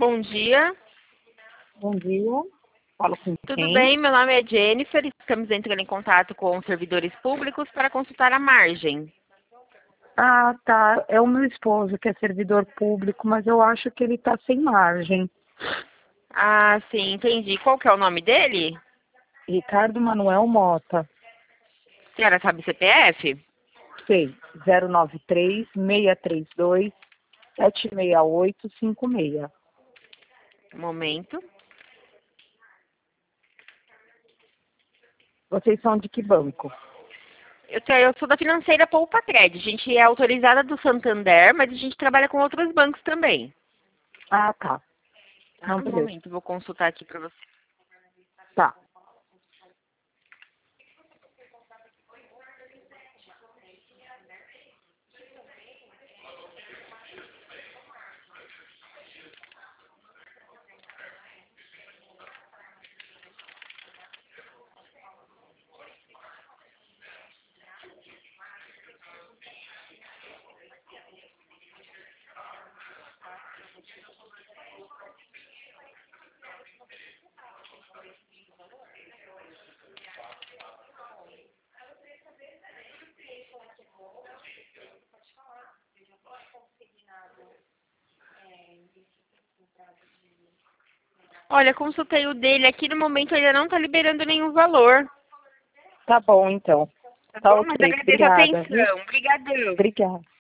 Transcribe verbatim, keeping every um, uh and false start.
bom dia. Bom dia. Falo com Tudo quem? bem? Meu nome é Jennifer. Estamos entrando em contato com os servidores públicos para consultar a margem. Ah, tá. É o meu esposo que é servidor público, mas eu acho que ele tá sem margem. Ah, sim, entendi. Qual que é o nome dele? Ricardo Manuel Mota. A senhora sabe C P F? Sei. zero nove três, seis três dois, sete seis oito cinco seis. Um momento. Vocês são de que banco? Eu, te- eu sou da financeira Poupa-Cred. A gente é autorizada do Santander, mas a gente trabalha com outros bancos também. Ah, tá. Tá? Não, Um beleza. momento, vou consultar aqui para você. Tá. Olha, consultei o dele aqui, no momento ainda não está liberando nenhum valor. Tá bom, então. Tá Tá bom? Mas ok. agradeço a Obrigada, viu? atenção. Obrigadão. Obrigada.